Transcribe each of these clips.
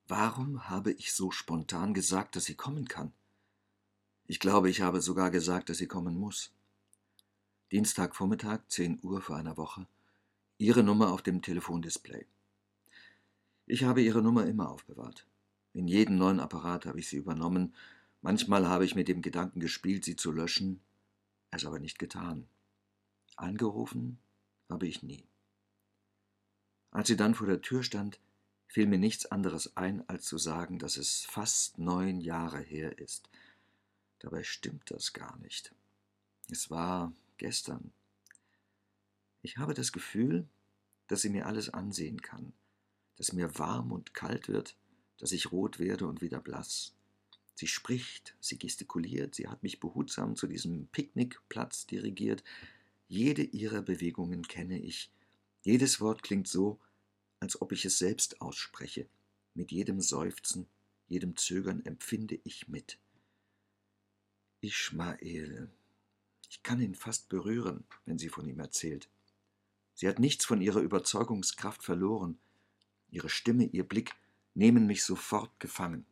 Warum habe ich so spontan gesagt, dass sie kommen kann? Ich glaube, ich habe sogar gesagt, dass sie kommen muss. Dienstagvormittag, 10 Uhr vor einer Woche. Ihre Nummer auf dem Telefondisplay. Ich habe ihre Nummer immer aufbewahrt. In jedem neuen Apparat habe ich sie übernommen. Manchmal habe ich mit dem Gedanken gespielt, sie zu löschen, es aber nicht getan. Angerufen habe ich nie. Als sie dann vor der Tür stand, fiel mir nichts anderes ein, als zu sagen, dass es fast 9 Jahre her ist. Dabei stimmt das gar nicht. Es war gestern. Ich habe das Gefühl, dass sie mir alles ansehen kann, dass mir warm und kalt wird, dass ich rot werde und wieder blass. Sie spricht, sie gestikuliert, sie hat mich behutsam zu diesem Picknickplatz dirigiert. Jede ihrer Bewegungen kenne ich. Jedes Wort klingt so, als ob ich es selbst ausspreche. Mit jedem Seufzen, jedem Zögern empfinde ich mit. Ischmael. Ich kann ihn fast berühren, wenn sie von ihm erzählt. Sie hat nichts von ihrer Überzeugungskraft verloren. Ihre Stimme, ihr Blick nehmen mich sofort gefangen.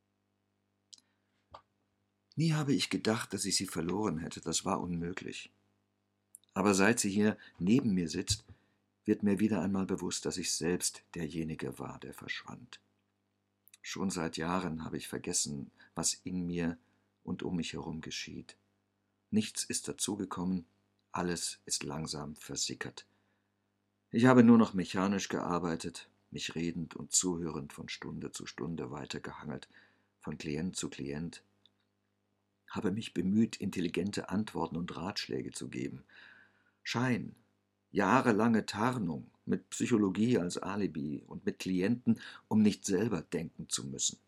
Nie habe ich gedacht, dass ich sie verloren hätte, das war unmöglich. Aber seit sie hier neben mir sitzt, wird mir wieder einmal bewusst, dass ich selbst derjenige war, der verschwand. Schon seit Jahren habe ich vergessen, was in mir und um mich herum geschieht. Nichts ist dazugekommen, alles ist langsam versickert. Ich habe nur noch mechanisch gearbeitet, mich redend und zuhörend von Stunde zu Stunde weitergehangelt, von Klient zu Klient, habe mich bemüht, intelligente Antworten und Ratschläge zu geben. Schein, jahrelange Tarnung, mit Psychologie als Alibi und mit Klienten, um nicht selber denken zu müssen.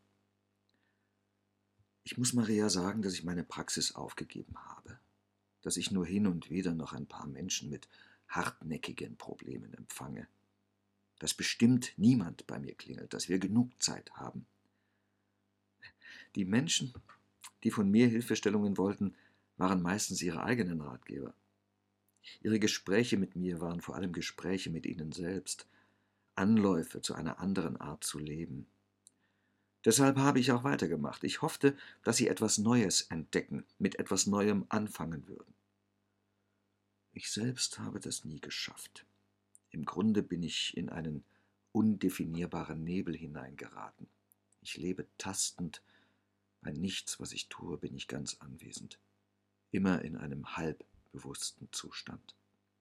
Ich muss Maria sagen, dass ich meine Praxis aufgegeben habe, dass ich nur hin und wieder noch ein paar Menschen mit hartnäckigen Problemen empfange, dass bestimmt niemand bei mir klingelt, dass wir genug Zeit haben. Die Menschen, die von mir Hilfestellungen wollten, waren meistens ihre eigenen Ratgeber. Ihre Gespräche mit mir waren vor allem Gespräche mit ihnen selbst, Anläufe zu einer anderen Art zu leben. Deshalb habe ich auch weitergemacht. Ich hoffte, dass sie etwas Neues entdecken, mit etwas Neuem anfangen würden. Ich selbst habe das nie geschafft. Im Grunde bin ich in einen undefinierbaren Nebel hineingeraten. Ich lebe tastend, bei nichts, was ich tue, bin ich ganz anwesend, immer in einem halbbewussten Zustand.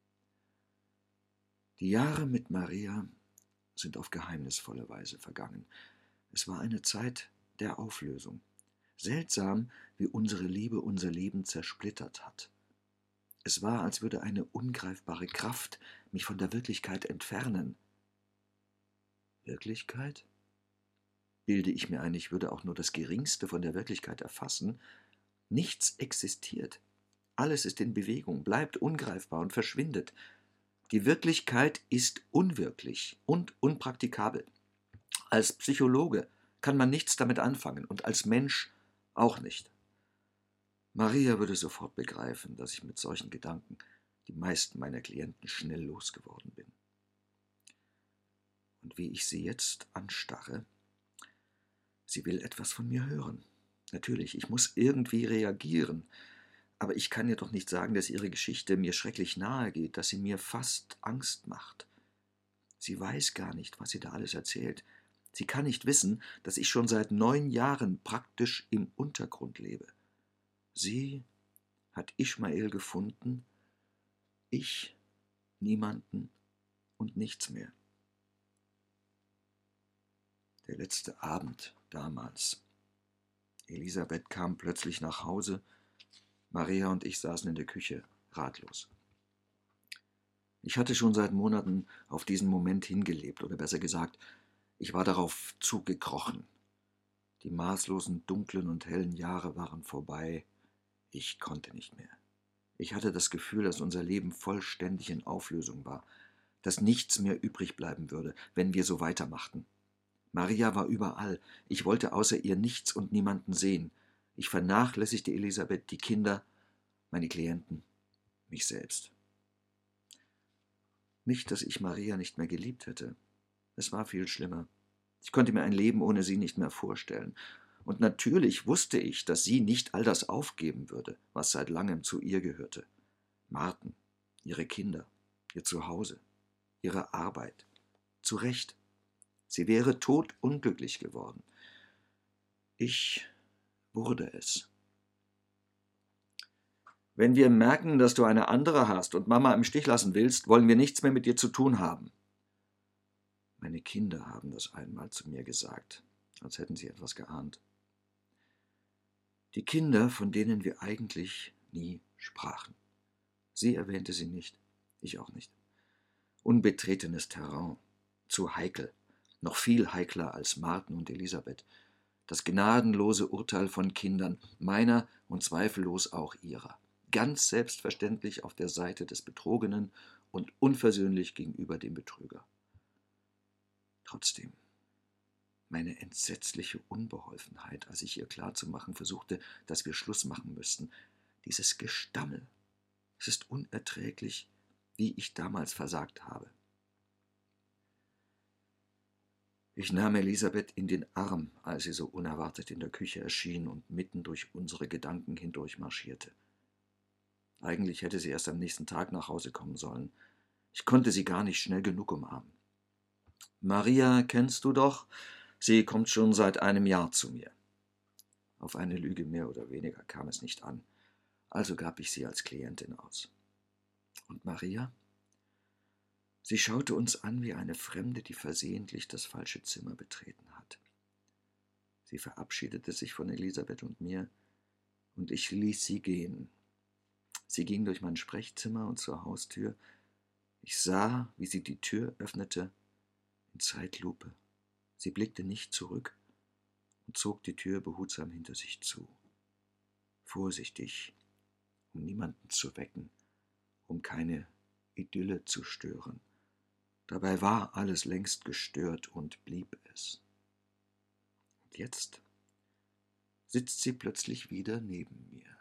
Die Jahre mit Maria sind auf geheimnisvolle Weise vergangen. Es war eine Zeit der Auflösung. Seltsam, wie unsere Liebe unser Leben zersplittert hat. Es war, als würde eine ungreifbare Kraft mich von der Wirklichkeit entfernen. Wirklichkeit? Bilde ich mir ein, ich würde auch nur das Geringste von der Wirklichkeit erfassen? Nichts existiert. Alles ist in Bewegung, bleibt ungreifbar und verschwindet. Die Wirklichkeit ist unwirklich und unpraktikabel. Als Psychologe kann man nichts damit anfangen und als Mensch auch nicht. Maria würde sofort begreifen, dass ich mit solchen Gedanken die meisten meiner Klienten schnell losgeworden bin. Und wie ich sie jetzt anstarre, sie will etwas von mir hören. Natürlich, ich muss irgendwie reagieren, aber ich kann ihr doch nicht sagen, dass ihre Geschichte mir schrecklich nahe geht, dass sie mir fast Angst macht. Sie weiß gar nicht, was sie da alles erzählt. Sie kann nicht wissen, dass ich schon seit 9 Jahren praktisch im Untergrund lebe. Sie hat Ischmael gefunden, ich niemanden und nichts mehr. Der letzte Abend damals. Elisabeth kam plötzlich nach Hause. Maria und ich saßen in der Küche, ratlos. Ich hatte schon seit Monaten auf diesen Moment hingelebt, oder besser gesagt, ich war darauf zugekrochen. Die maßlosen dunklen und hellen Jahre waren vorbei. Ich konnte nicht mehr. Ich hatte das Gefühl, dass unser Leben vollständig in Auflösung war, dass nichts mehr übrig bleiben würde, wenn wir so weitermachten. Maria war überall. Ich wollte außer ihr nichts und niemanden sehen. Ich vernachlässigte Elisabeth, die Kinder, meine Klienten, mich selbst. Nicht, dass ich Maria nicht mehr geliebt hätte. Es war viel schlimmer. Ich konnte mir ein Leben ohne sie nicht mehr vorstellen. Und natürlich wusste ich, dass sie nicht all das aufgeben würde, was seit langem zu ihr gehörte. Marten, ihre Kinder, ihr Zuhause, ihre Arbeit. Zu Recht. Sie wäre todunglücklich geworden. Ich wurde es. Wenn wir merken, dass du eine andere hast und Mama im Stich lassen willst, wollen wir nichts mehr mit dir zu tun haben. Meine Kinder haben das einmal zu mir gesagt, als hätten sie etwas geahnt. Die Kinder, von denen wir eigentlich nie sprachen. Sie erwähnte sie nicht, ich auch nicht. Unbetretenes Terrain, zu heikel, noch viel heikler als Marten und Elisabeth. Das gnadenlose Urteil von Kindern, meiner und zweifellos auch ihrer. Ganz selbstverständlich auf der Seite des Betrogenen und unversöhnlich gegenüber dem Betrüger. Trotzdem, meine entsetzliche Unbeholfenheit, als ich ihr klarzumachen versuchte, dass wir Schluss machen müssten. Dieses Gestammel. Es ist unerträglich, wie ich damals versagt habe. Ich nahm Elisabeth in den Arm, als sie so unerwartet in der Küche erschien und mitten durch unsere Gedanken hindurch marschierte. Eigentlich hätte sie erst am nächsten Tag nach Hause kommen sollen. Ich konnte sie gar nicht schnell genug umarmen. »Maria kennst du doch? Sie kommt schon seit einem Jahr zu mir.« Auf eine Lüge mehr oder weniger kam es nicht an, also gab ich sie als Klientin aus. Und Maria? Sie schaute uns an wie eine Fremde, die versehentlich das falsche Zimmer betreten hat. Sie verabschiedete sich von Elisabeth und mir, und ich ließ sie gehen. Sie ging durch mein Sprechzimmer und zur Haustür. Ich sah, wie sie die Tür öffnete, in Zeitlupe. Sie blickte nicht zurück und zog die Tür behutsam hinter sich zu. Vorsichtig, um niemanden zu wecken, um keine Idylle zu stören. Dabei war alles längst gestört und blieb es. Und jetzt sitzt sie plötzlich wieder neben mir.